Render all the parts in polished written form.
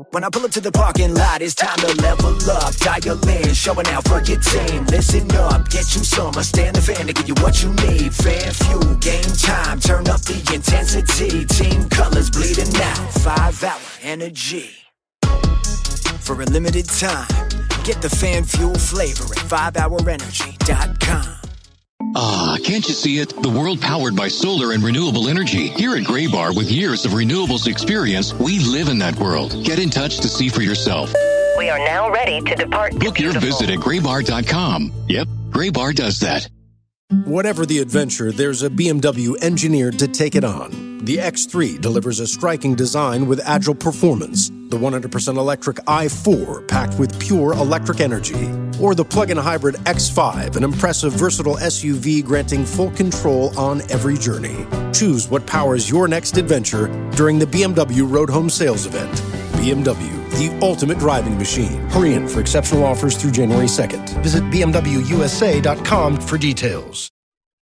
When I pull up to the parking lot, it's time to level up. Dial in, showing out for your team. Listen up, get you some. Stand the fan to give you what you need. Fan fuel, game time, turn up the intensity. Team colors bleeding out, 5-hour energy. For a limited time, get the fan fuel flavor at 5hourenergy.com. Ah, can't you see it? The world powered by solar and renewable energy. Here at Graybar, with years of renewables experience, we live in that world. Get in touch to see for yourself. We are now ready to depart. Book your visit at graybar.com. Yep, Graybar does that. Whatever the adventure, there's a BMW engineered to take it on. The X3 delivers a striking design with agile performance. The 100% electric i4 packed with pure electric energy. Or the plug-in hybrid X5, an impressive, versatile SUV granting full control on every journey. Choose what powers your next adventure during the BMW Road Home Sales Event. BMW, the ultimate driving machine. Hurry in for exceptional offers through January 2nd. Visit BMWUSA.com for details.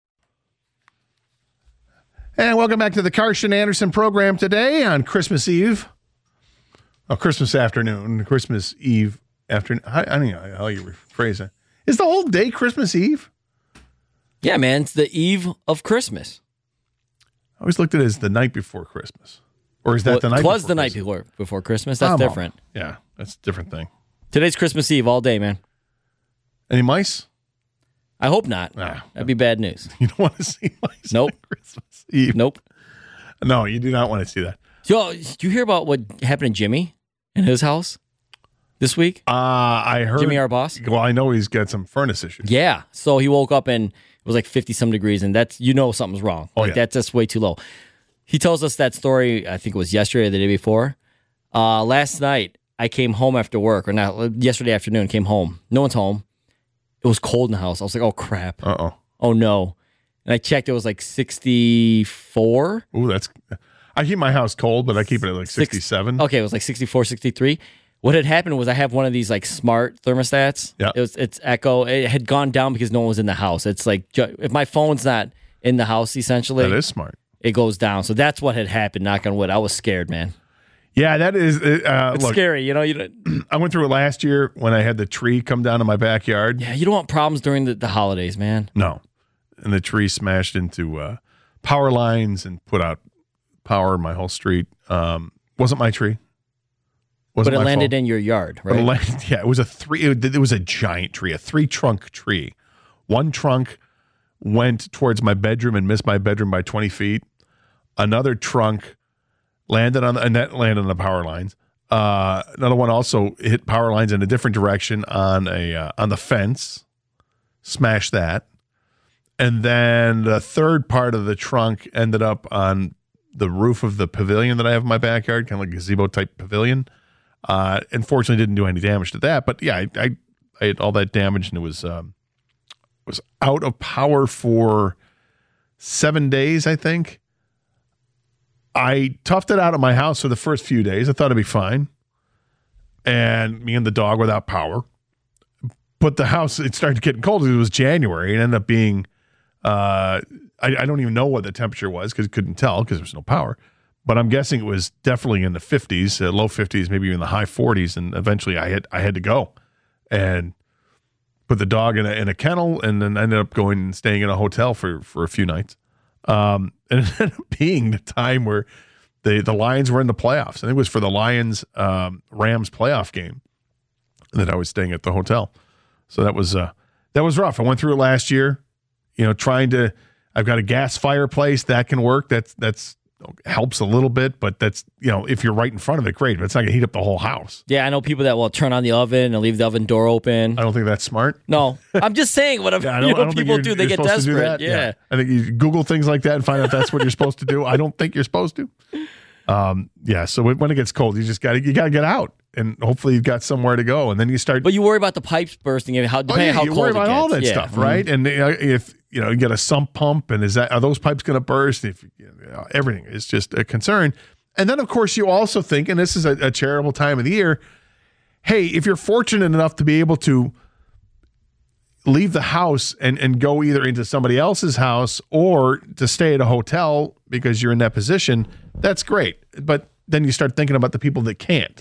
And welcome back to the Karsch and Anderson program today on Christmas Eve. Oh, Christmas afternoon. Christmas Eve afternoon. I don't know how you rephrase it. Is the whole day Christmas Eve? Yeah, man. It's the eve of Christmas. I always looked at it as the night before Christmas. Or is that the night before Christmas? It was the night before Christmas. That's different. Yeah, that's a different thing. Today's Christmas Eve all day, man. Any mice? I hope not. That'd be bad news. You don't want to see mice on Christmas Eve? Nope. No, you do not want to see that. Yo, did you hear about what happened to Jimmy in his house this week? I heard. Jimmy, our boss? Well, I know he's got some furnace issues. Yeah. So he woke up and it was like 50-some degrees, and that's, something's wrong. That's just way too low. He tells us that story, I think it was yesterday or the day before. Last night, I came home after work, or not, yesterday afternoon, came home. No one's home. It was cold in the house. I was like, oh, crap. Uh-oh. Oh, no. And I checked, it was like 64. Ooh, I keep my house cold, but I keep it at like 67. Okay, it was like 64, 63. What had happened was I have one of these like smart thermostats. Yeah. It's Echo. It had gone down because no one was in the house. It's like, if my phone's not in the house, essentially. That is smart. It goes down. So that's what had happened, knock on wood. I was scared, man. Yeah, that is. It's look, scary, I went through it last year when I had the tree come down in my backyard. Yeah, you don't want problems during the holidays, man. No. And the tree smashed into power lines and put out power in my whole street. Wasn't my tree. But it landed in your yard, right? It was it was a giant tree, a 3-trunk tree. One trunk went towards my bedroom and missed my bedroom by 20 feet. Another trunk landed on the power lines. Another one also hit power lines in a different direction on the fence, smashed that. And then the third part of the trunk ended up on the roof of the pavilion that I have in my backyard, kind of like a gazebo type pavilion. Unfortunately, didn't do any damage to that. But yeah, I had all that damage, and it was out of power for 7 days, I think. I toughed it out at my house for the first few days. I thought it'd be fine. And me and the dog without power. But the house, it started getting cold. It was January. It ended up being, I don't even know what the temperature was because I couldn't tell because there was no power. But I'm guessing it was definitely in the 50s, low 50s, maybe even the high 40s. And eventually I had to go and put the dog in a kennel, and then ended up going and staying in a hotel for a few nights. And it ended up being the time where the Lions were in the playoffs. I think it was for the Lions Rams playoff game that I was staying at the hotel. So that was rough. I went through it last year, I've got a gas fireplace that can work. That's helps a little bit, but that's, if you're right in front of it, great, but it's not going to heat up the whole house. Yeah, I know people that will turn on the oven and leave the oven door open. I don't think that's smart. No, I'm just saying what people do. They get desperate. Yeah. I think you Google things like that and find out that's what you're supposed to do. I don't think you're supposed to. So when it gets cold, you gotta get out, and hopefully you've got somewhere to go, and then you start. But you worry about the pipes bursting, depending how cold it gets. You worry about all that stuff, right? Mm-hmm. And if you get a sump pump, and are those pipes going to burst? If everything is just a concern. And then of course you also think, and this is a charitable time of the year, hey, if you're fortunate enough to be able to leave the house and go either into somebody else's house or to stay at a hotel because you're in that position, that's great. But then you start thinking about the people that can't.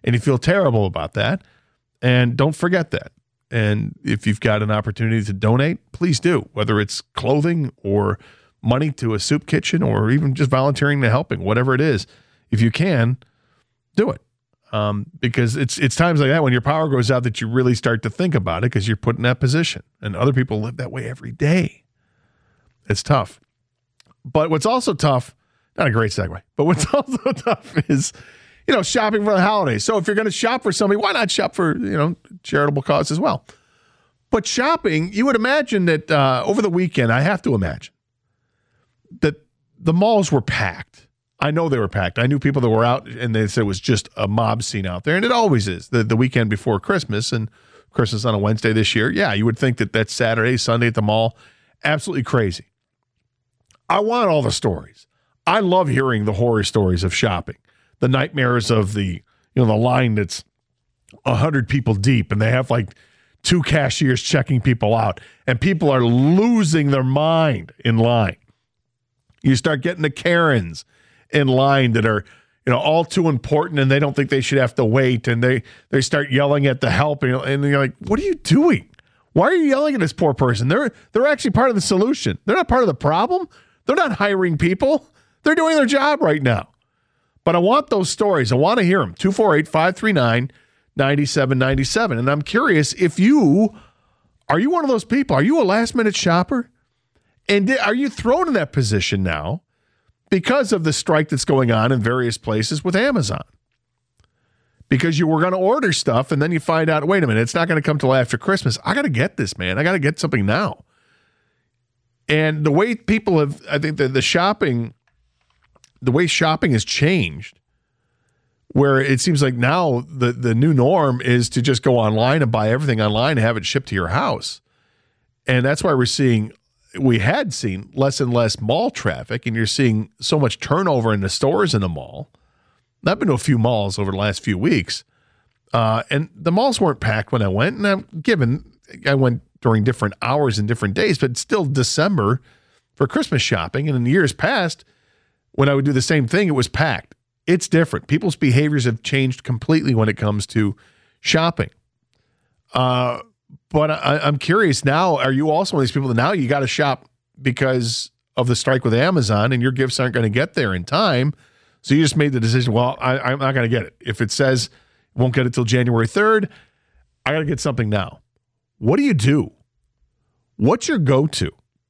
and you feel terrible about that. And don't forget that. And if you've got an opportunity to donate, please do, whether it's clothing or money to a soup kitchen or even just volunteering to helping, whatever it is. If you can, do it. Because it's times like that when your power goes out that you really start to think about it because you're put in that position. And other people live that way every day. It's tough. But what's also tough, not a great segue, but what's also tough is, shopping for the holidays. So if you're going to shop for somebody, why not shop for, charitable cause as well? But shopping, you would imagine that over the weekend, I have to imagine that the malls were packed. I know they were packed. I knew people that were out and they said it was just a mob scene out there. And it always is the weekend before Christmas, and Christmas on a Wednesday this year. Yeah, you would think that that's Saturday, Sunday at the mall. Absolutely crazy. I want all the stories. I love hearing the horror stories of shopping, the nightmares of the line that's 100 people deep and they have like 2 cashiers checking people out and people are losing their mind in line. You start getting the Karens in line that are, all too important and they don't think they should have to wait. And they start yelling at the help and you're like, what are you doing? Why are you yelling at this poor person? They're actually part of the solution. They're not part of the problem. They're not hiring people. They're doing their job right now. But I want those stories. I want to hear them. 248-539-9797. And I'm curious are you one of those people? Are you a last minute shopper? And are you thrown in that position now because of the strike that's going on in various places with Amazon? Because you were going to order stuff and then you find out, wait a minute, it's not going to come till after Christmas. I got to get this, man. I got to get something now. And the way people have, I think the way shopping has changed, where it seems like now the new norm is to just go online and buy everything online and have it shipped to your house. And that's why we had seen less and less mall traffic, and you're seeing so much turnover in the stores in the mall. I've been to a few malls over the last few weeks, and the malls weren't packed when I went. And I went during different hours and different days, but still December for Christmas shopping. And in years past, when I would do the same thing, it was packed. It's different. People's behaviors have changed completely when it comes to shopping. But I'm curious now, are you also one of these people that now you got to shop because of the strike with Amazon and your gifts aren't going to get there in time? So you just made the decision, well, I'm not going to get it. If it says won't get it till January 3rd, I got to get something now. What do you do? What's your go-to?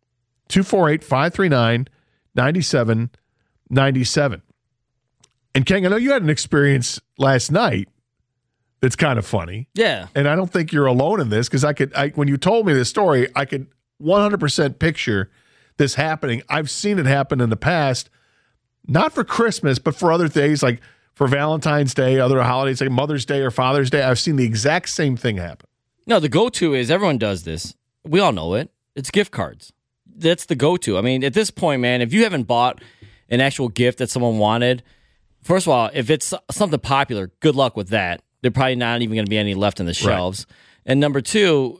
248-539-9797. And Ken, I know you had an experience last night that's kind of funny. Yeah. And I don't think you're alone in this because when you told me this story, I could 100% picture this happening. I've seen it happen in the past, not for Christmas, but for other days, like for Valentine's Day, other holidays like Mother's Day or Father's Day. I've seen the exact same thing happen. No, the go-to is everyone does this. We all know it. It's gift cards. That's the go-to. I mean, at this point, man, if you haven't bought an actual gift that someone wanted, first of all, if it's something popular, good luck with that. They're probably not even going to be any left on the shelves. Right. And number two,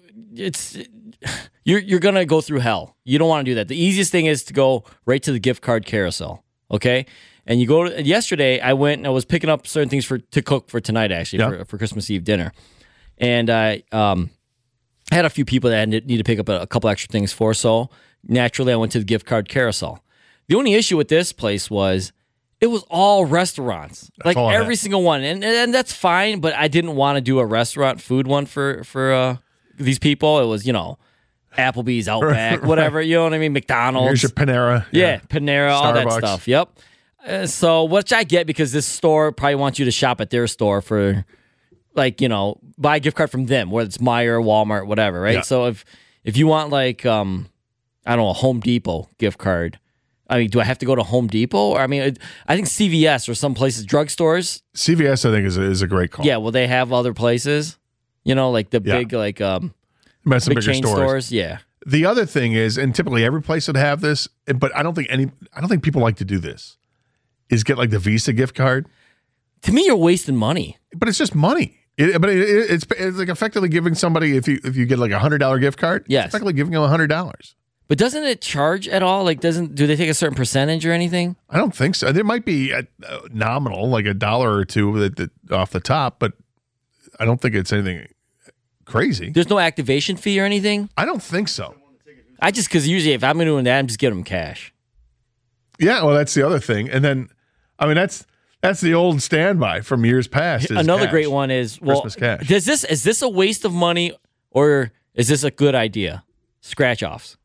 you're going to go through hell. You don't want to do that. The easiest thing is to go right to the gift card carousel, okay? And you go yesterday, I went and I was picking up certain things to cook for tonight, actually, for Christmas Eve dinner. And I had a few people that I need to pick up a couple extra things for, so naturally I went to the gift card carousel. The only issue with this place was it was all restaurants, like every single one, and that's fine. But I didn't want to do a restaurant food one for these people. It was Applebee's, Outback, whatever. You know what I mean? McDonald's. Here's your Panera. Yeah, Panera, Starbucks. all that stuff. Yep. So which I get because this store probably wants you to shop at their store for, buy a gift card from them, whether it's Meijer, Walmart, whatever, right? Yeah. So if you want a Home Depot gift card. I mean, do I have to go to Home Depot? Or, I think CVS or some places, drugstores. CVS, I think, is a great call. Yeah, well, they have other places, like the big, big chain stores. Yeah. The other thing is, and typically every place would have this, but I don't think people like to do this, is get like the Visa gift card. To me, you're wasting money. But it's just money. It's like effectively giving somebody, if you get like $100 gift card, yes, it's effectively giving them $100. But doesn't it charge at all? Like, do they take a certain percentage or anything? I don't think so. There might be a nominal, like $1 or $2 that off the top, but I don't think it's anything crazy. There's no activation fee or anything? I don't think so. Because usually if I'm doing that, I'm just giving them cash. Yeah, well, that's the other thing. And then, I mean, that's the old standby from years past. Another cash. Great one is, Christmas cash. is this a waste of money or is this a good idea? Scratch-offs.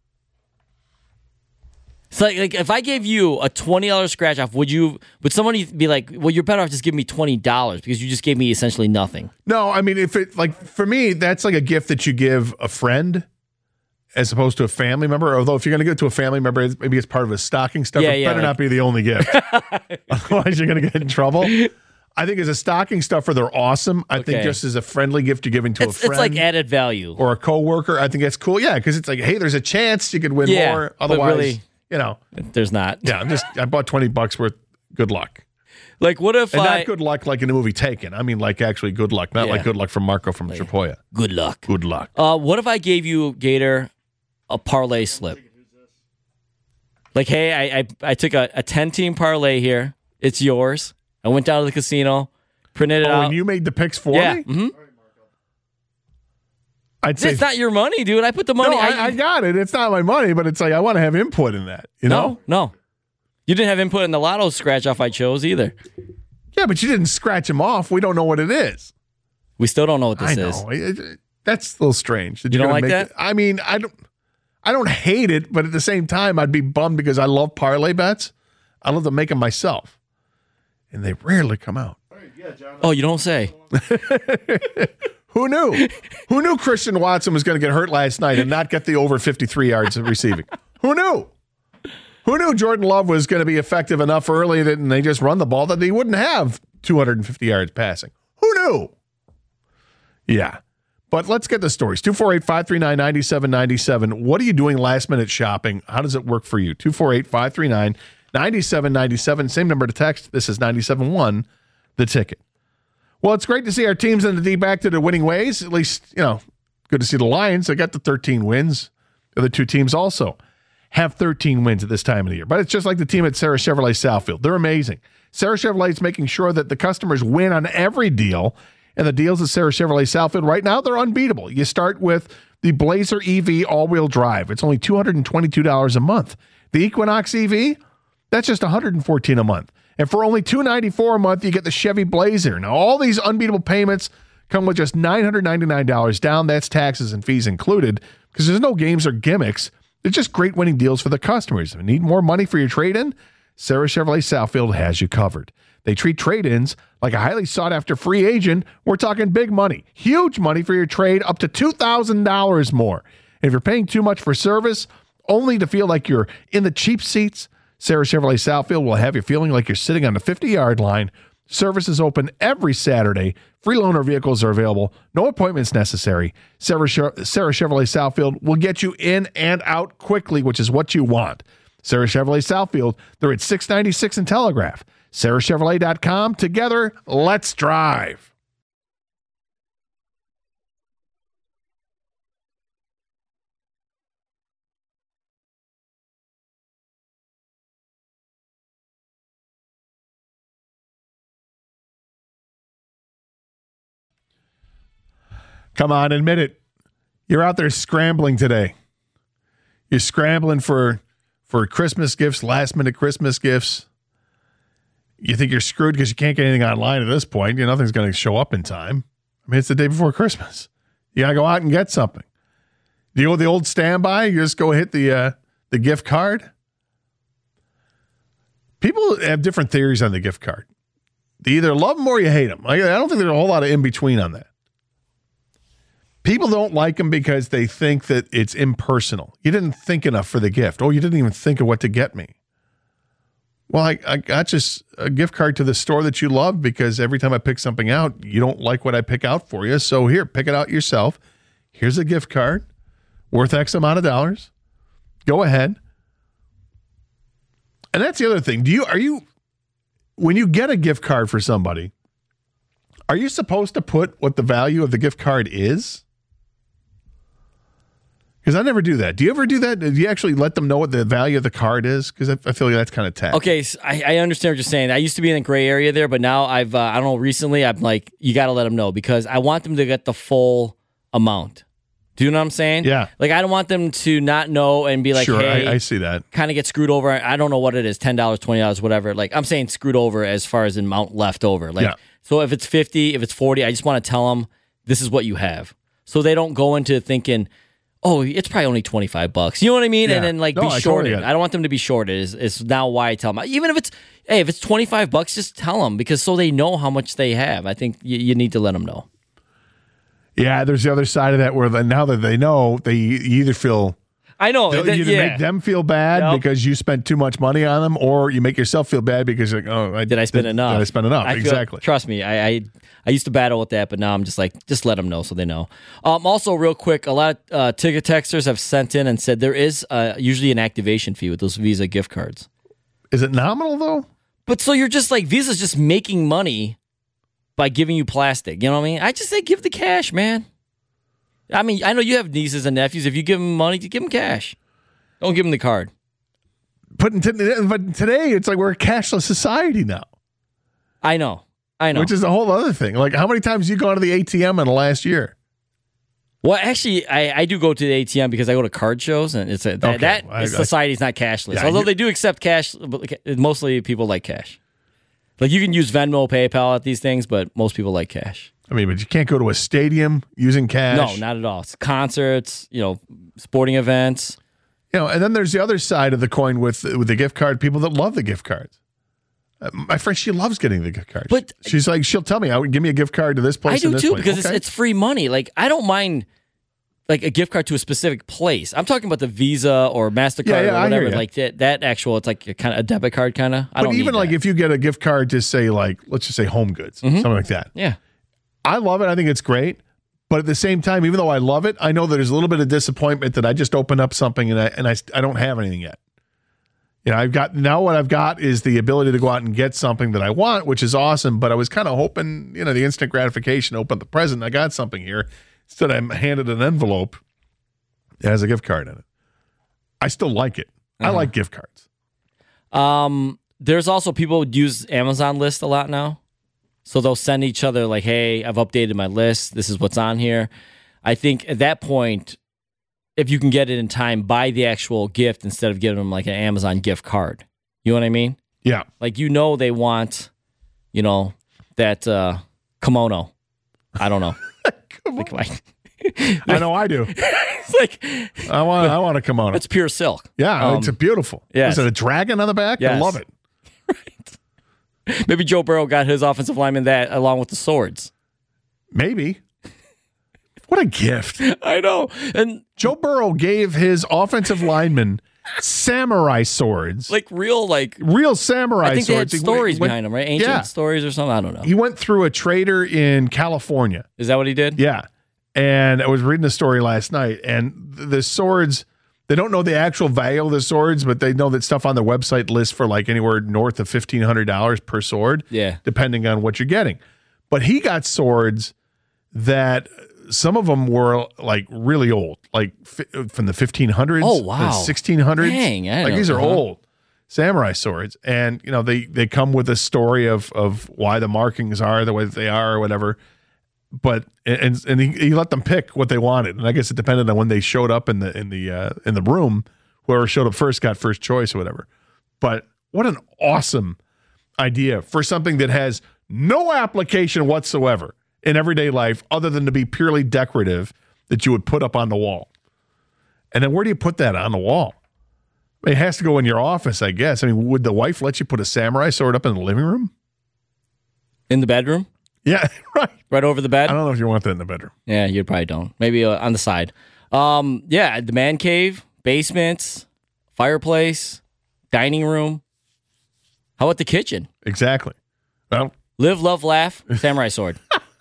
It's like if I gave you a $20 scratch-off, would somebody be like, well, you're better off just giving me $20 because you just gave me essentially nothing? No, I mean, if it, like, for me, that's like a gift that you give a friend as opposed to a family member. Although if you're going to give it to a family member, maybe it's part of a stocking stuffer. It better not be the only gift. Otherwise, you're going to get in trouble. I think as a stocking stuffer, they're awesome. I think just as a friendly gift you're giving to a friend. It's like added value. Or a coworker. I think that's cool. Yeah, because it's like, hey, there's a chance you could win more. Otherwise, really, there's not. Yeah, I bought $20 worth. Good luck. Like, what if not good luck like in the movie Taken. I mean, like actually good luck, not like good luck from Marco from Chapoya. Good luck. Good luck. What if I gave you, Gator, a parlay slip? Like, hey, I took a 10-team parlay here. It's yours. I went down to the casino, printed it out. And you made the picks for me? Mm-hmm. I'd say it's not your money, dude. I put the money. No, I got it. It's not my money, but it's like I want to have input in that. You know? No. You didn't have input in the lotto scratch off I chose either. Yeah, but you didn't scratch them off. We don't know what it is. We still don't know what this is. That's a little strange. You don't like that? I mean, I don't hate it, but at the same time, I'd be bummed because I love parlay bets. I love to make them myself. And they rarely come out. Oh, you don't say. Who knew? Who knew Christian Watson was going to get hurt last night and not get the over 53 yards of receiving? Who knew? Who knew Jordan Love was going to be effective enough early and they just run the ball that he wouldn't have 250 yards passing? Who knew? Yeah. But let's get the stories. 248-539-9797. What are you doing last minute shopping? How does it work for you? 248-539-9797. Same number to text. This is 97.1, The Ticket. Well, it's great to see our teams in the D back to the winning ways. At least, good to see the Lions. They got the 13 wins. The other two teams also have 13 wins at this time of the year. But it's just like the team at Sarah Chevrolet Southfield. They're amazing. Sarah Chevrolet is making sure that the customers win on every deal. And the deals at Sarah Chevrolet Southfield right now, they're unbeatable. You start with the Blazer EV all-wheel drive. It's only $222 a month. The Equinox EV, that's just $114 a month. And for only $294 a month, you get the Chevy Blazer. Now, all these unbeatable payments come with just $999 down. That's taxes and fees included because there's no games or gimmicks. It's just great winning deals for the customers. If you need more money for your trade-in, Sarah Chevrolet Southfield has you covered. They treat trade-ins like a highly sought-after free agent. We're talking big money, huge money for your trade, up to $2,000 more. And if you're paying too much for service, only to feel like you're in the cheap seats, Sarah Chevrolet Southfield will have you feeling like you're sitting on the 50-yard line. Service is open every Saturday. Free loaner vehicles are available. No appointments necessary. Sarah Chevrolet Southfield will get you in and out quickly, which is what you want. Sarah Chevrolet Southfield, they're at 696 and Telegraph. SarahChevrolet.com. Together, let's drive. Come on, admit it. You're out there scrambling today. You're scrambling for Christmas gifts, last-minute Christmas gifts. You think you're screwed because you can't get anything online at this point. Nothing's going to show up in time. I mean, it's the day before Christmas. You got to go out and get something. Do you go with the old standby? You just go hit the gift card? People have different theories on the gift card. They either love them or you hate them. I don't think there's a whole lot of in-between on that. People don't like them because they think that it's impersonal. You didn't think enough for the gift. Oh, you didn't even think of what to get me. Well, I got just a gift card to the store that you love because every time I pick something out, you don't like what I pick out for you. So here, pick it out yourself. Here's a gift card worth X amount of dollars. Go ahead. And that's the other thing. When you get a gift card for somebody, are you supposed to put what the value of the gift card is? Because I never do that. Do you ever do that? Do you actually let them know what the value of the card is? Because I feel like that's kind of tacky. Okay, so I understand what you're saying. I used to be in a gray area there, but now I don't know, recently I'm like, you got to let them know because I want them to get the full amount. Do you know what I'm saying? Yeah. Like, I don't want them to not know and be like, sure, hey, I see that. Kind of get screwed over. I don't know what it is, $10, $20, whatever. Like, I'm saying screwed over as far as amount left over. Like, so if it's 50, if it's 40, I just want to tell them this is what you have. So they don't go into thinking, oh, it's probably only $25. You know what I mean? Yeah. And then be shorted. I don't want them to be shorted. Is now why I tell them. Even if it's $25, just tell them because so they know how much they have. I think you need to let them know. Yeah, there's the other side of that where now that they know, you either feel. I know. You either make them feel bad because you spent too much money on them, or you make yourself feel bad because you're like, did I spend enough? Did I spend enough? Exactly. Trust me, I used to battle with that, but now I'm just like, just let them know so they know. Also, real quick, a lot of ticket texters have sent in and said there is usually an activation fee with those Visa gift cards. Is it nominal though? But so you're just like Visa's just making money by giving you plastic. You know what I mean? I just say give the cash, man. I mean, I know you have nieces and nephews. If you give them money, give them cash. Don't give them the card. But today, it's like we're a cashless society now. I know. Which is a whole other thing. Like, how many times have you gone to the ATM in the last year? Well, actually, I do go to the ATM because I go to card shows, and society's not cashless. Yeah, although they do accept cash, but mostly people like cash. Like, you can use Venmo, PayPal at these things, but most people like cash. I mean, but you can't go to a stadium using cash. No, not at all. It's concerts, sporting events. And then there's the other side of the coin with the gift card, people that love the gift cards. My friend, she loves getting the gift cards. But she's like, she'll tell me, give me a gift card to this place. I do too, because it's free money. Like, I don't mind like a gift card to a specific place. I'm talking about the Visa or MasterCard or whatever. Like that actual, it's like a kind of a debit card kind of. But even like if you get a gift card to say like, let's just say Home Goods, something like that. Yeah. I love it. I think it's great. But at the same time, even though I love it, I know that there's a little bit of disappointment that I just opened up something and I don't have anything yet. What I've got is the ability to go out and get something that I want, which is awesome. But I was kind of hoping, the instant gratification, open the present. I got something here. Instead, I'm handed an envelope that has a gift card in it. I still like it. I like gift cards. There's also people who use Amazon List a lot now. So they'll send each other like, hey, I've updated my list. This is what's on here. I think at that point, if you can get it in time, buy the actual gift instead of giving them like an Amazon gift card. You know what I mean? Yeah. Like, they want, that kimono. I don't know. I know I do. It's like I want a kimono. It's pure silk. Yeah, it's beautiful. Yes. Is it a dragon on the back? Yes. I love it. Right. Maybe Joe Burrow got his offensive lineman that along with the swords. Maybe. What a gift. I know. And Joe Burrow gave his offensive lineman samurai swords. Like real samurai swords. I think they had stories behind them, right? Ancient stories or something. I don't know. He went through a trader in California. Is that what he did? Yeah. And I was reading the story last night, and the swords, they don't know the actual value of the swords, but they know that stuff on their website lists for like anywhere north of $1,500 per sword. Yeah. Depending on what you're getting. But he got swords that some of them were like really old, like from the 1500s. Oh, wow. 1600s. Dang. Like these are old samurai swords. And, they come with a story of why the markings are the way that they are or whatever. But and he let them pick what they wanted, and I guess it depended on when they showed up in the room. Whoever showed up first got first choice or whatever. But what an awesome idea for something that has no application whatsoever in everyday life, other than to be purely decorative that you would put up on the wall. And then where do you put that on the wall? It has to go in your office, I guess. I mean, would the wife let you put a samurai sword up in the living room? In the bedroom? Yeah, right. Right over the bed? I don't know if you want that in the bedroom. Yeah, you probably don't. Maybe on the side. The man cave, basement, fireplace, dining room. How about the kitchen? Exactly. Well, live, love, laugh, samurai sword.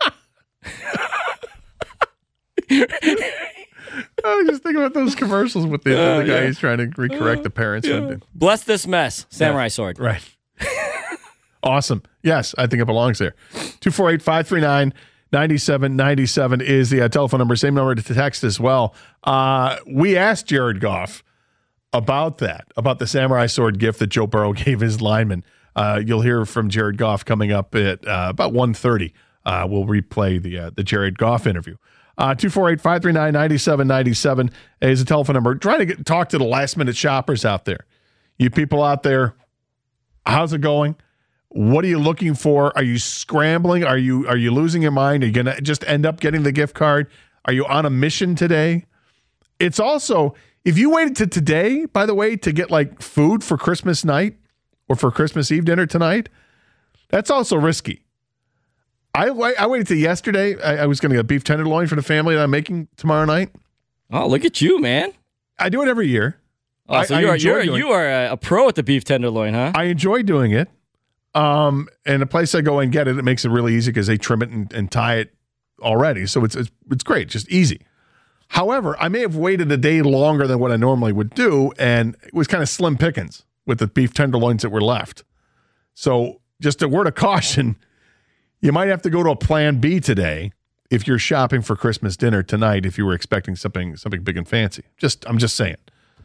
I just think about those commercials with the guy who's trying to recorrect the parents. Bless this mess, samurai sword. Right. Awesome. Yes, I think it belongs there. 248-539-9595. 9797 is the telephone number. Same number to text as well. We asked Jared Goff about the samurai sword gift that Joe Burrow gave his lineman. You'll hear from Jared Goff coming up at about 1:30. We'll replay the Jared Goff interview. 248-539-9797 is the telephone number. Trying to talk to the last-minute shoppers out there. You people out there, how's it going? What are you looking for? Are you scrambling? Are you losing your mind? Are you going to just end up getting the gift card? Are you on a mission today? It's also, if you waited to today, by the way, to get like food for Christmas night or for Christmas Eve dinner tonight, that's also risky. I waited till yesterday. I was going to get beef tenderloin for the family that I'm making tomorrow night. Oh, look at you, man. I do it every year. Oh, so you are a pro at the beef tenderloin, huh? I enjoy doing it. And the place I go and get it, it makes it really easy because they trim it and tie it already. So it's great, just easy. However, I may have waited a day longer than what I normally would do, and it was kind of slim pickings with the beef tenderloins that were left. So just a word of caution, you might have to go to a plan B today if you're shopping for Christmas dinner tonight, if you were expecting something big and fancy. I'm just saying.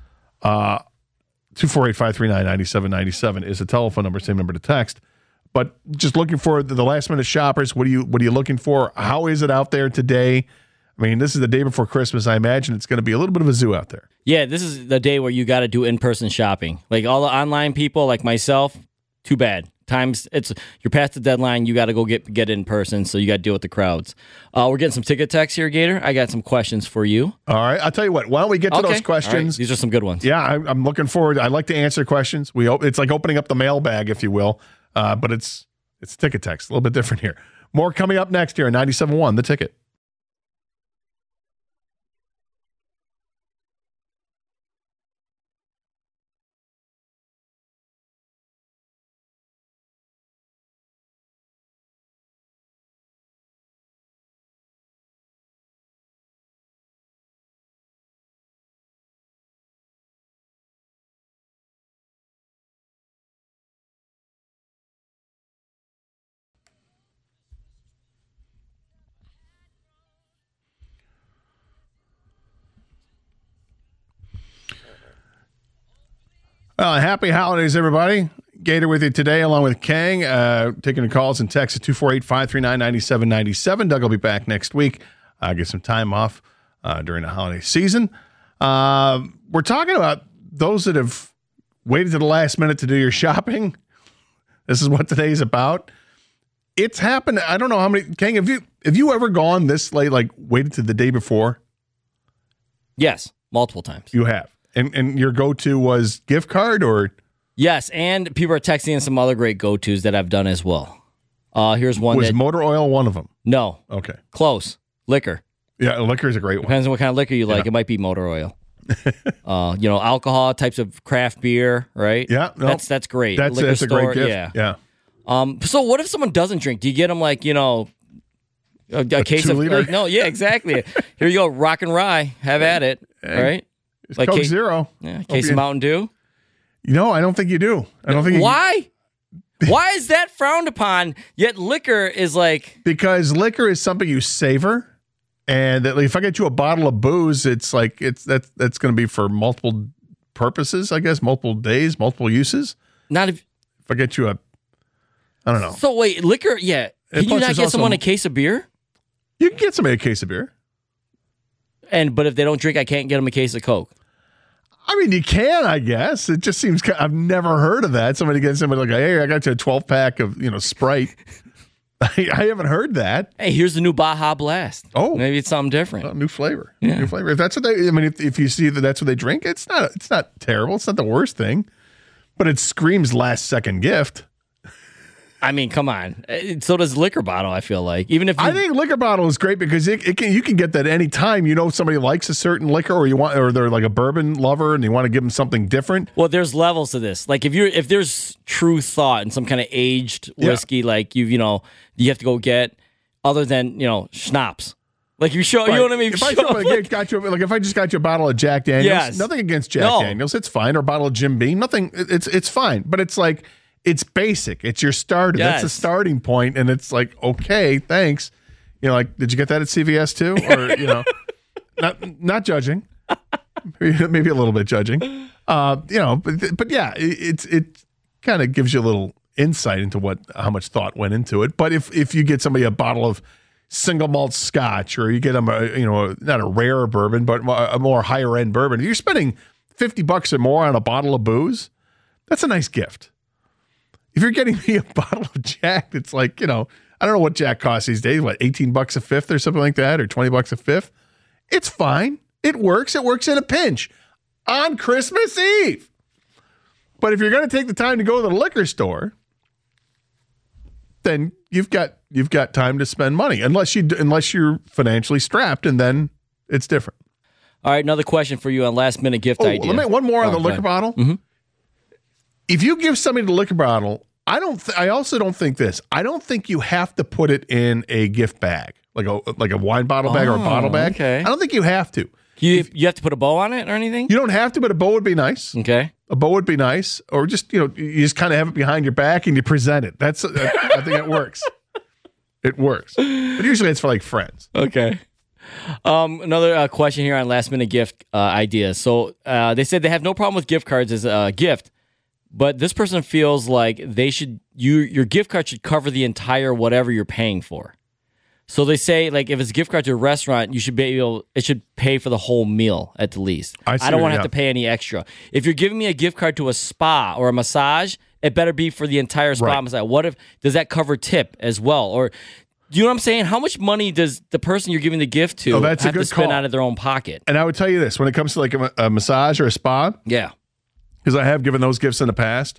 248-539-9797 is the telephone number, same number to text. But just looking for the last minute shoppers. What are you looking for? How is it out there today? I mean, this is the day before Christmas. I imagine it's going to be a little bit of a zoo out there. Yeah, this is the day where you got to do in-person shopping. Like all the online people, like myself, too bad. You're past the deadline. You got to go get in person, so you got to deal with the crowds. We're getting some ticket text here, Gator. I got some questions for you. All right, I'll tell you what. Why don't we get to those questions? Right. These are some good ones. Yeah, I'm looking forward. I like to answer questions. It's like opening up the mailbag, if you will, but it's ticket text, a little bit different here. More coming up next here on 97.1 The Ticket. Well, happy holidays, everybody. Gator with you today, along with Kang, taking the calls and texts at 248-539-9797. Doug will be back next week. Get some time off during the holiday season. We're talking about those that have waited to the last minute to do your shopping. This is what today's about. It's happened. I don't know how many. Kang, have you ever gone this late, like waited to the day before? Yes, multiple times. You have. And your go-to was gift card or? Yes, and people are texting in some other great go-tos that I've done as well. Here's one. Was motor oil one of them? No. Okay. Close. Liquor. Yeah, liquor is a great one. Depends on what kind of liquor you like. It might be motor oil. Alcohol, types of craft beer, right? Yeah. No, that's great. That's a great gift. Yeah. So what if someone doesn't drink? Do you get them like, a case of no, yeah, exactly. Here you go, Rock and Rye. Have at it. All right. It's like Coke Zero. Yeah, case of Mountain Dew. No, I don't think you do. I don't think. Why? Why is that frowned upon? Yet liquor is like, because liquor is something you savor, and if I get you a bottle of booze, it's like that's going to be for multiple purposes, I guess, multiple days, multiple uses. Not if I get you I don't know. So wait, liquor? Yeah. Can you not get someone a case of beer? You can get somebody a case of beer. But if they don't drink, I can't get them a case of Coke. I mean, you can, I guess. It just seems I've never heard of that. Somebody like, hey, I got you a 12-pack of Sprite. I haven't heard that. Hey, here's the new Baja Blast. Oh, maybe it's something different. New flavor. Yeah. New flavor. If that's what if you see that's what they drink, it's not terrible. It's not the worst thing, but it screams last second gift. I mean, come on. So does liquor bottle, I feel like. I think liquor bottle is great because you can get that any time. Somebody likes a certain liquor or they're like a bourbon lover and you want to give them something different. Well, there's levels to this. Like if there's true thought in some kind of aged whiskey, like you have to go get other than, schnapps. Like you show, right. You know what I mean? If I just got you a bottle of Jack Daniels, yes. Nothing against Jack Daniels, it's fine. Or a bottle of Jim Beam, nothing. It's fine. But it's like, it's basic. It's your starter. Yes. That's a starting point, and it's like, okay, thanks. You know, like, did you get that at CVS too? Or, you know, not judging, maybe a little bit judging. You know, but yeah, it kind of gives you a little insight into how much thought went into it. But if you get somebody a bottle of single malt Scotch, or you get them, not a rare bourbon, but a more higher end bourbon, you're spending $50 or more on a bottle of booze. That's a nice gift. If you're getting me a bottle of Jack, it's like, you know, I don't know what Jack costs these days, what, $18 a fifth or something like that, or $20 a fifth. It's fine. It works. It works in a pinch on Christmas Eve. But if you're going to take the time to go to the liquor store, then you've got time to spend money, unless you're financially strapped, and then it's different. All right, another question for you on last minute gift idea. One more on the liquor bottle. Mm-hmm. If you give somebody the liquor bottle, I also don't think this. I don't think you have to put it in a gift bag, like a wine bottle bag or a bottle bag. Okay. I don't think you have to. You have to put a bow on it or anything? You don't have to, but a bow would be nice. Okay. A bow would be nice, or just, you just kind of have it behind your back and you present it. I think it works. It works. But usually it's for like friends. Okay. Another question here on last minute gift ideas. So they said they have no problem with gift cards as a gift, but this person feels like your gift card should cover the entire whatever you're paying for. So they say, like, if it's a gift card to a restaurant, it should pay for the whole meal at the least. I don't want to have to pay any extra. If you're giving me a gift card to a spa or a massage, it better be for the entire spa massage. Does that cover tip as well? Or, do you know what I'm saying? How much money does the person you're giving the gift to have to spend out of their own pocket? And I would tell you this, when it comes to like a massage or a spa, yeah, because I have given those gifts in the past,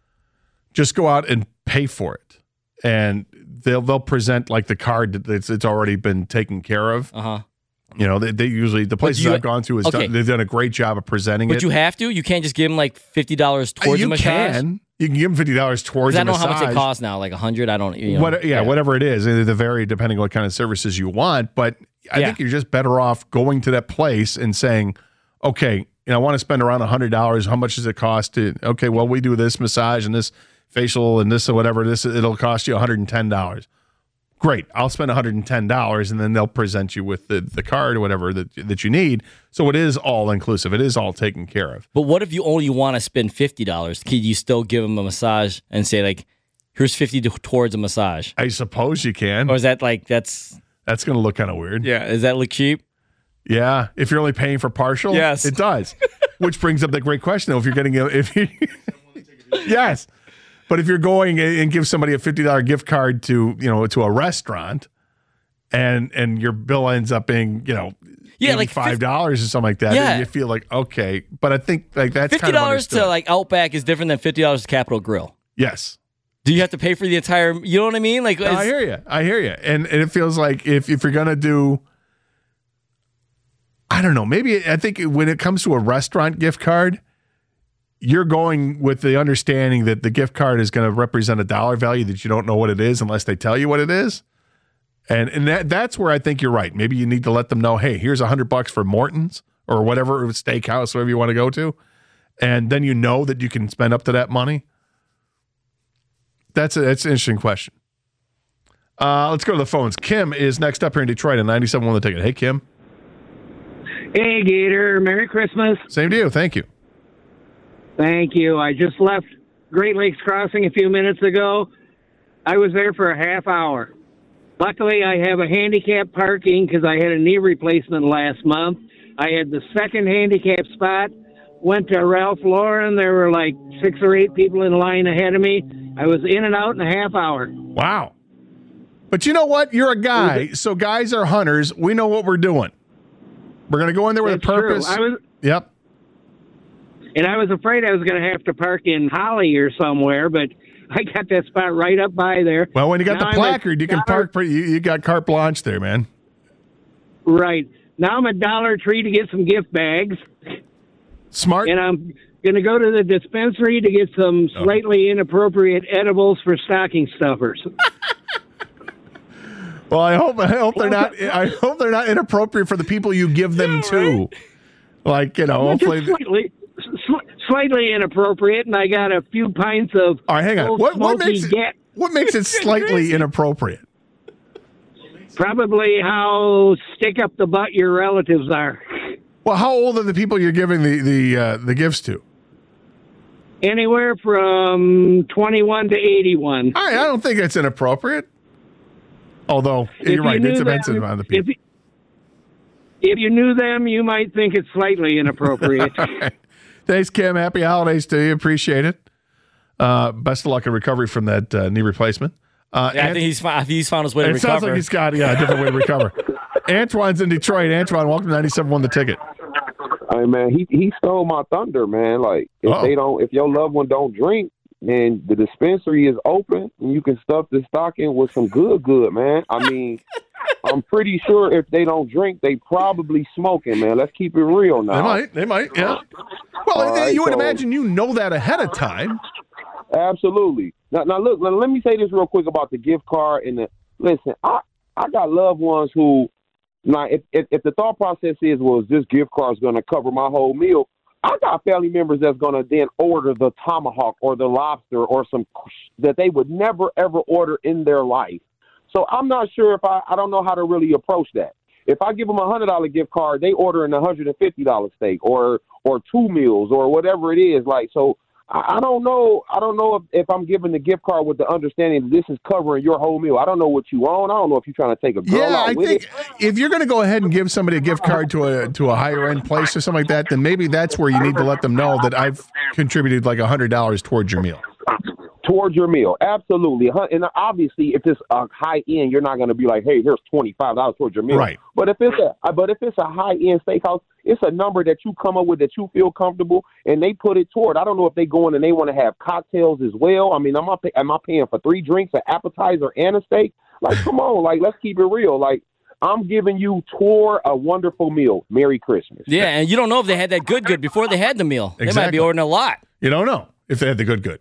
just go out and pay for it. And they'll present like the card that it's already been taken care of. Uh-huh. You know, they usually, the places I've gone to, they've done a great job of presenting it. But you have to? You can't just give them like $50 towards a massage? You can give them $50 towards a massage. I don't know how much it costs now, like $100. I don't, whatever it is. They vary depending on what kind of services you want. But I think you're just better off going to that place and saying, okay, I want to spend around $100. How much does it cost okay, well, we do this massage and this facial and this or whatever. It'll cost you $110. Great, I'll spend $110, and then they'll present you with the card or whatever that you need. So it is all inclusive. It is all taken care of. But what if you only want to spend $50? Can you still give them a massage and say, like, here's $50 towards a massage? I suppose you can. Or is that like that's going to look kind of weird? Yeah, does that look cheap? Yeah, if you're only paying for partial, yes, it does. Which brings up the great question: though, if you're getting yes. But if you're going and give somebody a $50 gift card to a restaurant, and your bill ends up being like $5 or something like that, and you feel like, okay. But I think like that's kind of understood. $50 to like Outback is different than $50 to Capital Grill. Yes. Do you have to pay for the entire? You know what I mean? Like, no, I hear you, and it feels like if you're gonna do, I don't know, maybe I think when it comes to a restaurant gift card, you're going with the understanding that the gift card is going to represent a dollar value that you don't know what it is unless they tell you what it is. And that's where I think you're right. Maybe you need to let them know, hey, here's $100 for Morton's or whatever steakhouse, wherever you want to go to. And then you know that you can spend up to that money. That's an interesting question. Let's go to the phones. Kim is next up here in Detroit at 97.1 The Ticket. Hey, Kim. Hey, Gator. Merry Christmas. Same to you. Thank you. Thank you. I just left Great Lakes Crossing a few minutes ago. I was there for a half hour. Luckily, I have a handicap parking because I had a knee replacement last month. I had the second handicap spot. Went to Ralph Lauren. There were like 6 or 8 people in line ahead of me. I was in and out in a half hour. Wow. But you know what? You're a guy, so guys are hunters. We know what we're doing. We're going to go in there with a purpose. Yep. And I was afraid I was going to have to park in Holly or somewhere, but I got that spot right up by there. Well, when you got the placard, you can park. You got carte blanche there, man. Right. Now I'm at Dollar Tree to get some gift bags. Smart. And I'm going to go to the dispensary to get some slightly inappropriate edibles for stocking stuffers. Well, I hope they're not. I hope they're not inappropriate for the people you give them to. Like, hopefully. Slightly inappropriate, and I got a few pints of. All right, hang on. What makes it slightly inappropriate? Probably how stick up the butt your relatives are. Well, how old are the people you're giving the gifts to? Anywhere from 21 to 81. All right, I don't think it's inappropriate. Although, you're right, it depends on the people. If you knew them, you might think it's slightly inappropriate. Thanks, Kim. Happy holidays to you. Appreciate it. Best of luck in recovery from that knee replacement. I think he's found his way to recover. It sounds like he's got a different way to recover. Antoine's in Detroit. Antoine, welcome to 97.1 The Ticket. Hey, man, he stole my thunder, man. Like, if your loved one don't drink, and the dispensary is open, and you can stuff the stocking with some good, man. I mean, I'm pretty sure if they don't drink, they probably smoking, man. Let's keep it real now. They might, yeah. Well, you would imagine you know that ahead of time. Absolutely. Now look, let me say this real quick about the gift card. Listen, I got loved ones who, now, if the thought process is, well, this gift card is going to cover my whole meal, I got family members that's going to then order the tomahawk or the lobster or some that they would never, ever order in their life. So I'm not sure if I don't know how to really approach that. If I give them $100 gift card, they order an $150 steak or 2 meals or whatever it is. Like, so I don't know. I don't know if I'm giving the gift card with the understanding that this is covering your whole meal. I don't know what you own. I don't know if you're trying to take a girl out with it. Yeah, I think if you're going to go ahead and give somebody a gift card to a higher end place or something like that, then maybe that's where you need to let them know that I've contributed like $100 towards your meal. Towards your meal, absolutely. And obviously, if it's a high end, you're not going to be like, "Hey, here's $25 towards your meal." Right. But if it's a high end steakhouse, it's a number that you come up with that you feel comfortable, and they put it toward. I don't know if they go in and they want to have cocktails as well. I mean, am I paying for 3 drinks, an appetizer, and a steak? Like, come on, like let's keep it real. Like, I'm giving you toward a wonderful meal. Merry Christmas. Yeah, and you don't know if they had that good before they had the meal. Exactly. They might be ordering a lot. You don't know if they had the good.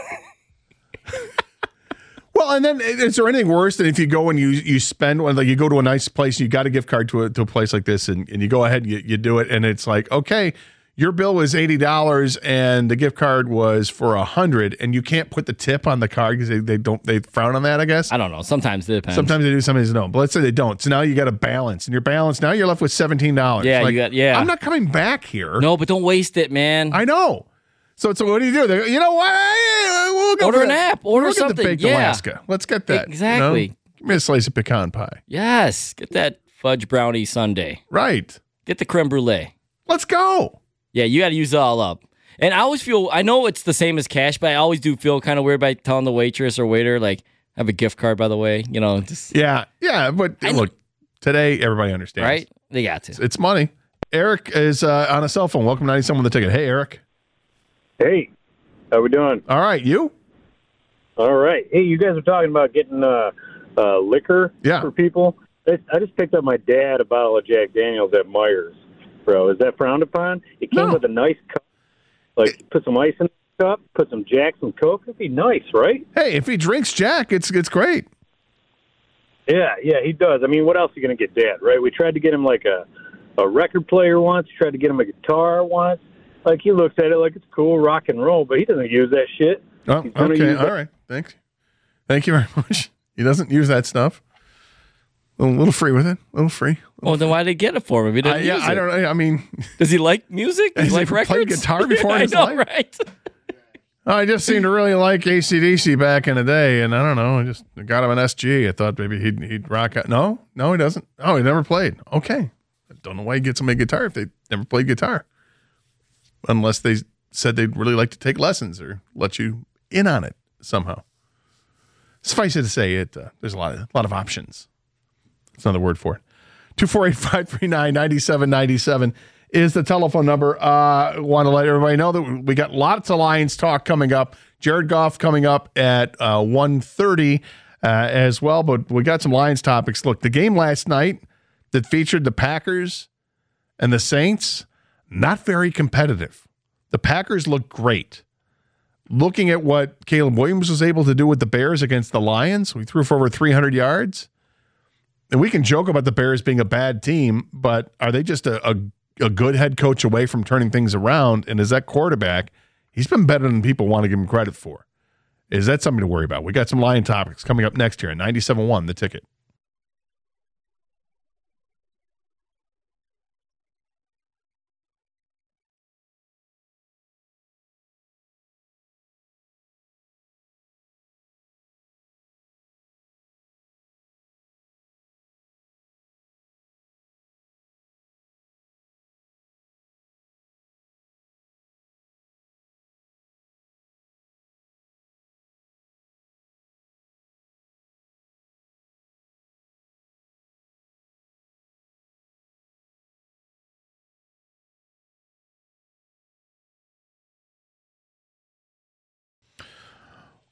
Well, and then is there anything worse than if you go and you spend, like you go to a nice place and you got a gift card to a place like this and you go ahead and you do it and it's like, okay, your bill was $80 and the gift card was for $100 and you can't put the tip on the card because they frown on that, I guess. I don't know. Sometimes it depends. Sometimes they do, sometimes they don't. But let's say they don't. So now you got a balance and your balance, now you're left with $17. Yeah, I'm not coming back here. No, but don't waste it, man. I know. So what do? You know what? We'll go order an app. Order something. Get the baked Alaska. Let's get that. Exactly. You know? Give me a slice of pecan pie. Yes. Get that fudge brownie sundae. Right. Get the creme brulee. Let's go. Yeah, you got to use it all up. And I always feel, I know it's the same as cash, but I always do feel kind of weird by telling the waitress or waiter, like, I have a gift card, by the way. You know, just. Yeah. But look, today, everybody understands. Right? They got to. It's money. Eric is on a cell phone. Welcome to 97 with the Ticket. Hey, Eric. Hey, how we doing? All right, you? All right. Hey, you guys are talking about getting liquor for people. I just picked up my dad a bottle of Jack Daniels at Myers, bro. Is that frowned upon? It came with a nice cup. Like, put some ice in the cup, put some Jack, some Coke. It'd be nice, right? Hey, if he drinks Jack, it's great. Yeah, he does. I mean, what else are you going to get Dad, right? We tried to get him like a record player once. Tried to get him a guitar once. Like, he looks at it like it's cool, rock and roll, but he doesn't use that shit. Oh, okay. All right. Thank you very much. He doesn't use that stuff. A little free with it. A little free. Well, then why did they get it for him if he doesn't use it? I don't know. I mean... Does he like music? Does he like records? Played guitar before in his life? Right? I just seemed to really like AC/DC back in the day, and I don't know. I just got him an SG. I thought maybe he'd rock out. No, he doesn't. Oh, he never played. Okay. I don't know why he gets him a guitar if they never played guitar. Unless they said they'd really like to take lessons or let you in on it somehow. Suffice it to say, there's a lot of options. That's another word for it. 248-539-9797 is the telephone number. Want to let everybody know that we got lots of Lions talk coming up. Jared Goff coming up at 1:30 as well. But we got some Lions topics. Look, the game last night that featured the Packers and the Saints, not very competitive. The Packers look great. Looking at what Caleb Williams was able to do with the Bears against the Lions, we threw for over 300 yards. And we can joke about the Bears being a bad team, but are they just a good head coach away from turning things around? And is that quarterback, he's been better than people want to give him credit for. Is that something to worry about? We got some Lion topics coming up next here at 97.1 The Ticket.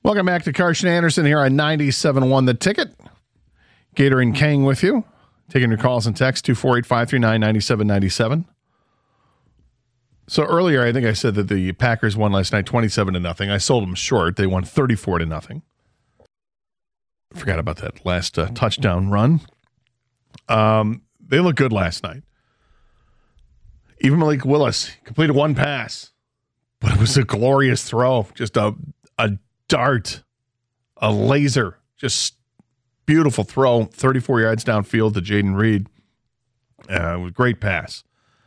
Welcome back to Carson Anderson here on 97.1 The Ticket. Gator and Kang with you. Taking your calls and texts, 248-539-9797. So earlier, I think I said that the Packers won last night 27-0. I sold them short. They won 34-0. Forgot about that last touchdown run. They looked good last night. Even Malik Willis completed one pass, but it was a glorious throw. Just a dart, a laser, just beautiful throw, 34 yards downfield to Jaden Reed. Great pass.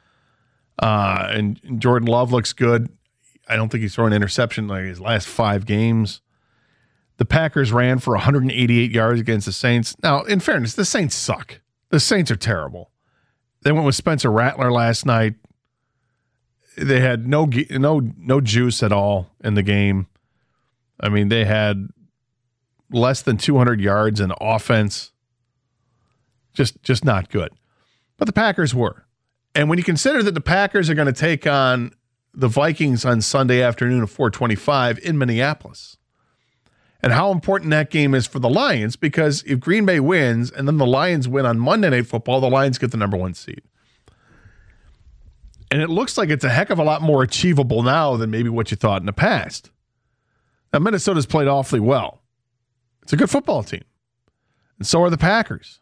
And Jordan Love looks good. I don't think he's thrown an interception like his last 5 games. The Packers ran for 188 yards against the Saints. Now, in fairness, the Saints suck. The Saints are terrible. They went with Spencer Rattler last night. They had no juice at all in the game. I mean, they had less than 200 yards in offense. Just not good. But the Packers were. And when you consider that the Packers are going to take on the Vikings on Sunday afternoon at 4:25 in Minneapolis, and how important that game is for the Lions, because if Green Bay wins and then the Lions win on Monday Night Football, the Lions get the number 1 seed. And it looks like it's a heck of a lot more achievable now than maybe what you thought in the past. Now, Minnesota's played awfully well. It's a good football team. And so are the Packers.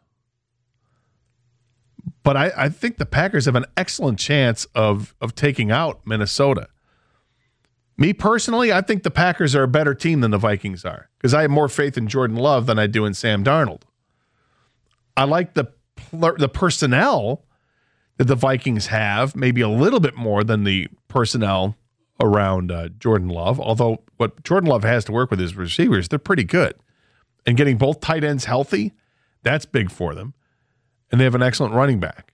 But I think the Packers have an excellent chance of taking out Minnesota. Me personally, I think the Packers are a better team than the Vikings are, because I have more faith in Jordan Love than I do in Sam Darnold. I like the personnel that the Vikings have, maybe a little bit more than the personnel around Jordan Love, although what Jordan Love has to work with his receivers, they're pretty good. And getting both tight ends healthy, that's big for them. And they have an excellent running back.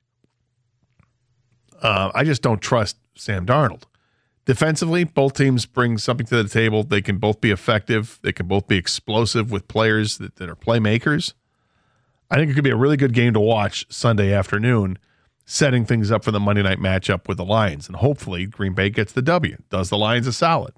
I just don't trust Sam Darnold. Defensively, both teams bring something to the table. They can both be effective. They can both be explosive with players that are playmakers. I think it could be a really good game to watch Sunday afternoon, setting things up for the Monday night matchup with the Lions. And hopefully Green Bay gets the W. Does the Lions a solid.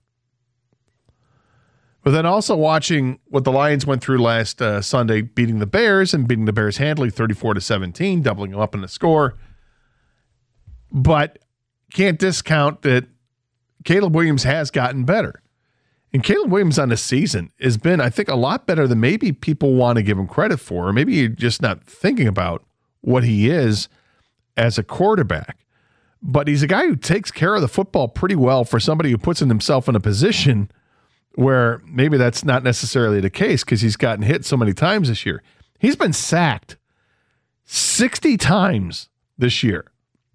But then also watching what the Lions went through last Sunday, beating the Bears and beating the Bears handily 34-17, doubling them up in the score. But can't discount that Caleb Williams has gotten better. And Caleb Williams on the season has been, I think, a lot better than maybe people want to give him credit for, or maybe you're just not thinking about what he is as a quarterback. But he's a guy who takes care of the football pretty well for somebody who puts himself in a position where maybe that's not necessarily the case, because he's gotten hit so many times this year. He's been sacked 60 times this year.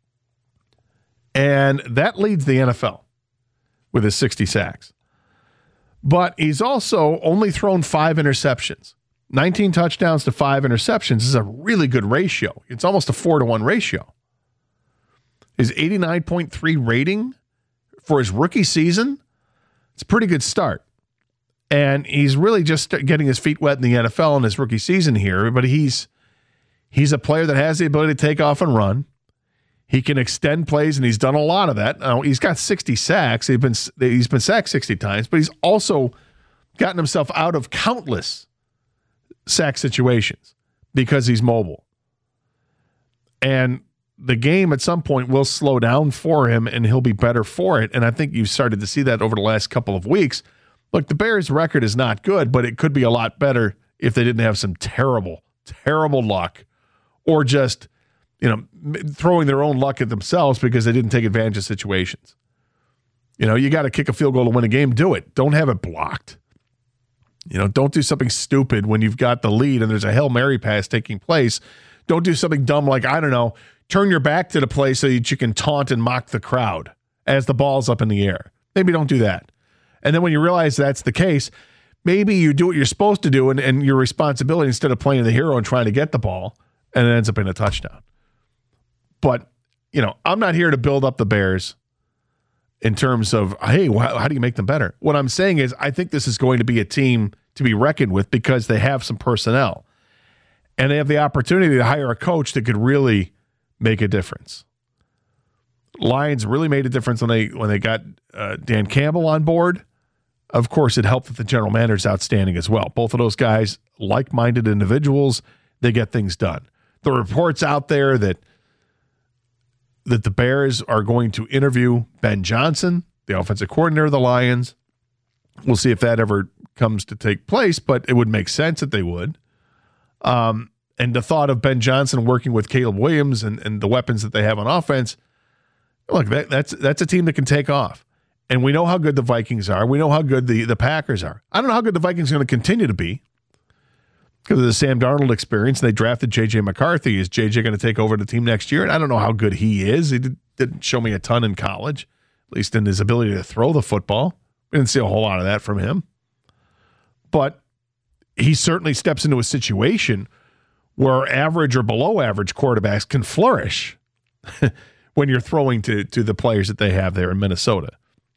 And that leads the NFL with his 60 sacks. But he's also only thrown 5 interceptions. 19 touchdowns to 5 interceptions is a really good ratio. It's almost a 4-to-1 ratio. His 89.3 rating for his rookie season, it's a pretty good start. And he's really just getting his feet wet in the NFL in his rookie season here. But he's a player that has the ability to take off and run. He can extend plays, and he's done a lot of that. Now, he's got 60 sacks. He's been sacked 60 times, but he's also gotten himself out of countless sack situations because he's mobile. And the game at some point will slow down for him, and he'll be better for it. And I think you've started to see that over the last couple of weeks. Look, the Bears' record is not good, but it could be a lot better if they didn't have some terrible, terrible luck, or just throwing their own luck at themselves because they didn't take advantage of situations. You got to kick a field goal to win a game. Do it. Don't have it blocked. Don't do something stupid when you've got the lead and there's a Hail Mary pass taking place. Don't do something dumb like, turn your back to the play so that you can taunt and mock the crowd as the ball's up in the air. Maybe don't do that. And then when you realize that's the case, maybe you do what you're supposed to do and your responsibility, instead of playing the hero and trying to get the ball, and it ends up in a touchdown. But, I'm not here to build up the Bears in terms of, hey, how do you make them better? What I'm saying is I think this is going to be a team to be reckoned with because they have some personnel. And they have the opportunity to hire a coach that could really make a difference. Lions really made a difference when they got Dan Campbell on board. Of course, it helped that the general manager is outstanding as well. Both of those guys, like-minded individuals, they get things done. The reports out there that the Bears are going to interview Ben Johnson, the offensive coordinator of the Lions. We'll see if that ever comes to take place, but it would make sense that they would. And the thought of Ben Johnson working with Caleb Williams and the weapons that they have on offense, look, that's a team that can take off. And we know how good the Vikings are. We know how good the Packers are. I don't know how good the Vikings are going to continue to be because of the Sam Darnold experience. They drafted J.J. McCarthy. Is J.J. going to take over the team next year? And I don't know how good he is. He didn't show me a ton in college, at least in his ability to throw the football. We didn't see a whole lot of that from him. But he certainly steps into a situation where average or below average quarterbacks can flourish when you're throwing to the players that they have there in Minnesota.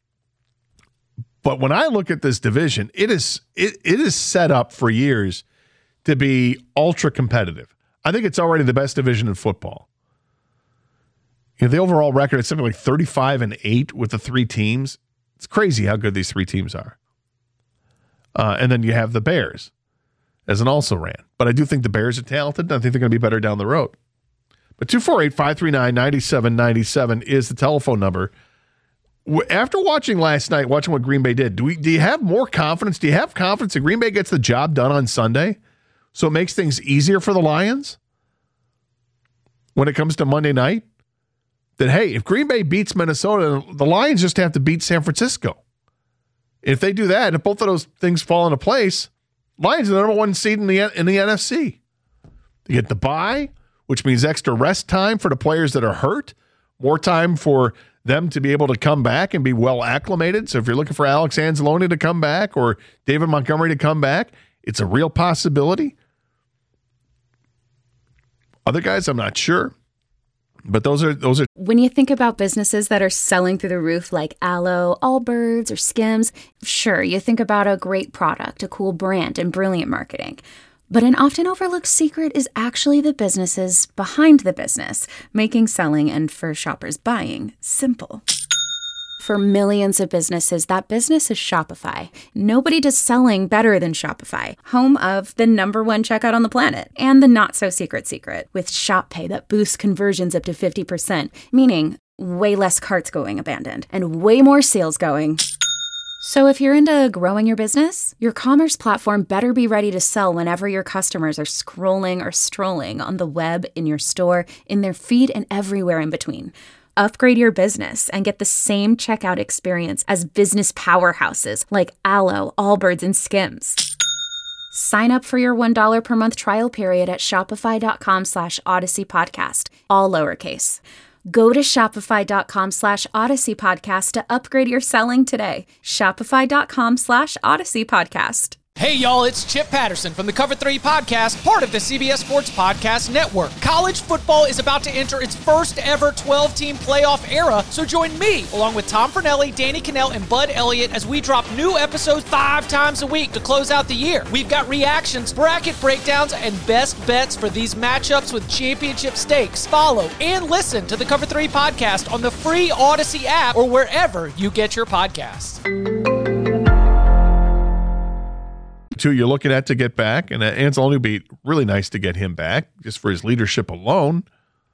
But when I look at this division, it is set up for years to be ultra competitive. I think it's already the best division in football. You know, the overall record is something like 35-8 with the three teams. It's crazy how good these three teams are. And then you have the Bears as an also ran. But I do think the Bears are talented, and I think they're going to be better down the road. But 248-539-9797 is the telephone number. After watching last night, watching what Green Bay did, do you have more confidence? Do you have confidence that Green Bay gets the job done on Sunday so it makes things easier for the Lions when it comes to Monday night? That, hey, if Green Bay beats Minnesota, the Lions just have to beat San Francisco. If they do that, if both of those things fall into place, Lions are the number one seed in the NFC. They get the bye, which means extra rest time for the players that are hurt, more time for them to be able to come back and be well acclimated. So if you're looking for Alex Anzalone to come back or David Montgomery to come back, it's a real possibility. Other guys, I'm not sure. But those are. When you think about businesses that are selling through the roof like Aloe, Allbirds, or Skims, sure, you think about a great product, a cool brand, and brilliant marketing. But an often overlooked secret is actually the businesses behind the business, making selling and for shoppers buying simple. For millions of businesses, that business is Shopify. Nobody does selling better than Shopify, home of the #1 checkout on the planet and the not-so-secret secret with Shop Pay that boosts conversions up to 50%, meaning way less carts going abandoned and way more sales going. So if you're into growing your business, your commerce platform better be ready to sell whenever your customers are scrolling or strolling on the web, in your store, in their feed, and everywhere in between. Upgrade your business and get the same checkout experience as business powerhouses like Aloe, Allbirds, and Skims. Sign up for your $1 per month trial period at shopify.com/Odyssey Podcast, all lowercase. Go to shopify.com/Odyssey Podcast to upgrade your selling today. Shopify.com/Odyssey Podcast. Hey y'all, it's Chip Patterson from the Cover 3 Podcast, part of the CBS Sports Podcast Network. College football is about to enter its first ever 12-team playoff era, so join me, along with Tom Fornelli, Danny Cannell, and Bud Elliott as we drop new episodes 5 times a week to close out the year. We've got reactions, bracket breakdowns, and best bets for these matchups with championship stakes. Follow and listen to the Cover 3 Podcast on the free Odyssey app or wherever you get your podcasts. Who you're looking at to get back, and Anzalone would be really nice to get him back just for his leadership alone.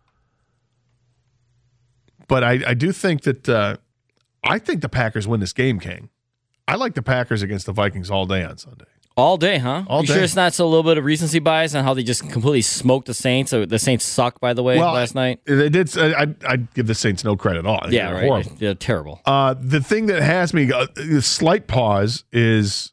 But I do think that I think the Packers win this game, King. I like the Packers against the Vikings all day on Sunday. All day, huh? All day. Sure it's not so a little bit of recency bias on how they just completely smoked the Saints? So the Saints suck, by the way, last night. They did. I'd give the Saints no credit at all. Yeah, right. Horrible. They're terrible. The thing that has me a slight pause is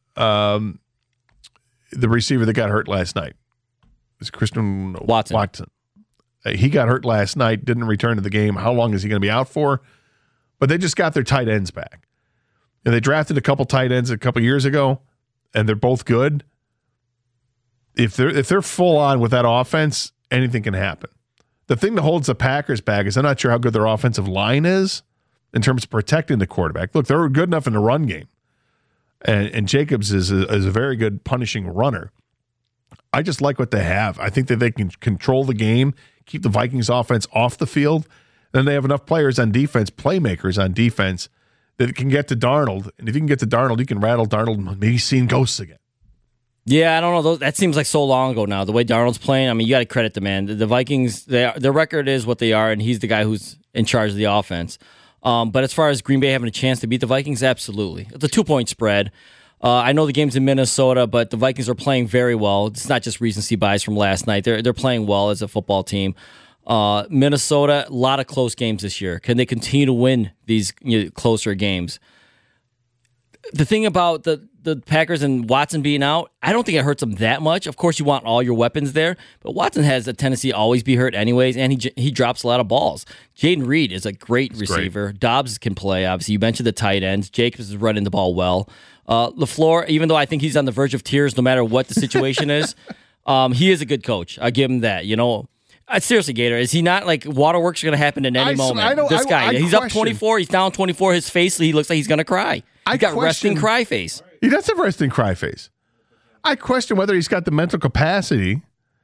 the receiver that got hurt last night. It's Christian Watson. He got hurt last night, didn't return to the game. How long is he going to be out for? But they just got their tight ends back. And they drafted a couple tight ends a couple years ago, and they're both good. If they're full on with that offense, anything can happen. The thing that holds the Packers back is I'm not sure how good their offensive line is in terms of protecting the quarterback. Look, they're good enough in the run game. And Jacobs is a very good punishing runner. I just like what they have. I think that they can control the game, keep the Vikings offense off the field. Then they have enough players on defense, playmakers on defense, that can get to Darnold. And if you can get to Darnold, you can rattle Darnold, maybe seeing ghosts again. Yeah, I don't know. That seems like so long ago now. The way Darnold's playing, I mean, you got to credit the man. The Vikings, their record is what they are, and he's the guy who's in charge of the offense. But as far as Green Bay having a chance to beat the Vikings, absolutely. It's a 2-point spread. I know the game's in Minnesota, but the Vikings are playing very well. It's not just recency bias from last night. They're playing well as a football team. Minnesota, a lot of close games this year. Can they continue to win these closer games? The thing about the Packers and Watson being out, I don't think it hurts them that much. Of course, you want all your weapons there, but Watson has a tendency to always be hurt anyways, and he drops a lot of balls. Jaden Reed is a great receiver. Great. Dobbs can play, obviously. You mentioned the tight ends. Jacobs is running the ball well. LaFleur, even though I think he's on the verge of tears no matter what the situation is, he is a good coach. I give him that. Seriously, Gator, is he not like waterworks are going to happen in any moment? This guy, he's up 24, he's down 24, his face, he looks like he's going to cry. He's got resting cry face. He does have resting cry face. I question whether he's got the mental capacity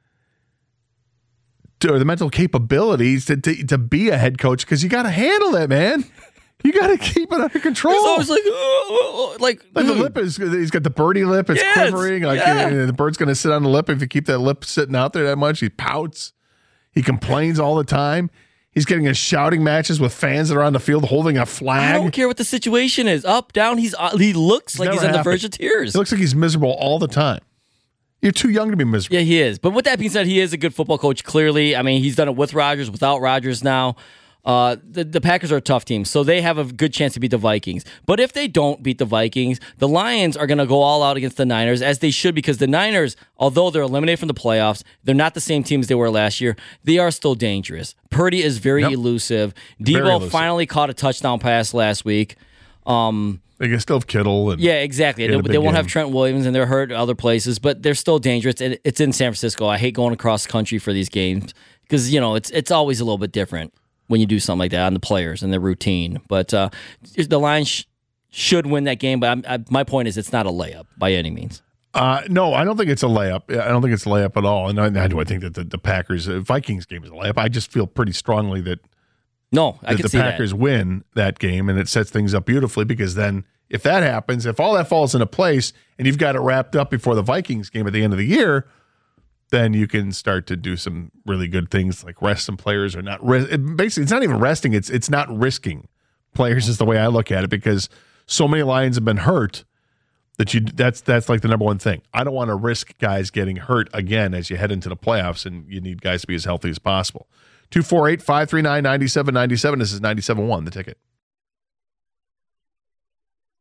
or the mental capabilities to be a head coach, because you got to handle that, man. You got to keep it under control. It's always like the lip he's got the birdie lip. It's quivering. The bird's going to sit on the lip if you keep that lip sitting out there that much. He pouts. He complains all the time. He's getting in shouting matches with fans that are on the field holding a flag. I don't care what the situation is. Up, down, he looks like he's on the verge of tears. He looks like he's miserable all the time. You're too young to be miserable. Yeah, he is. But with that being said, he is a good football coach, clearly. I mean, he's done it with Rodgers, without Rodgers now. The Packers are a tough team, so they have a good chance to beat the Vikings. But if they don't beat the Vikings, the Lions are going to go all out against the Niners, as they should, because the Niners, although they're eliminated from the playoffs, they're not the same team as they were last year. They are still dangerous. Purdy is very elusive. Debo finally caught a touchdown pass last week. They can still have Kittle. Exactly. They won't have Trent Williams, and they're hurt other places, but they're still dangerous. It's in San Francisco. I hate going across country for these games because, it's always a little bit different when you do something like that on the players and their routine. But the Lions should win that game, but my point is it's not a layup by any means. No, I don't think it's a layup. I don't think it's a layup at all. And I think that the Packers Vikings game is a layup. I just feel pretty strongly that the Packers win that game, and it sets things up beautifully, because then if that happens, if all that falls into place and you've got it wrapped up before the Vikings game at the end of the year, then you can start to do some really good things like rest some players or not. Basically, it's not even resting. It's not risking players is the way I look at it, because so many Lions have been hurt that's like the number one thing. I don't want to risk guys getting hurt again as you head into the playoffs, and you need guys to be as healthy as possible. 248-539-9797. This is 97.1, The Ticket.